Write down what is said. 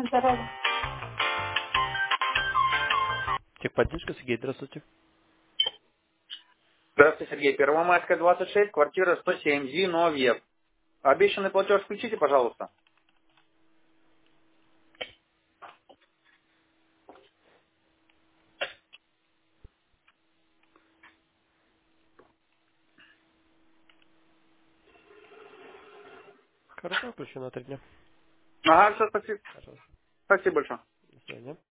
Здорово. Техподдержка, Сергей, здравствуйте. Здравствуйте, Сергей. Первомайская, 26, квартира 107, Зиновьев. Обещанный платеж включите, пожалуйста. Хорошо, включу на 3 дня. Ага, все, спасибо. Пожалуйста. Спасибо большое. До свидания.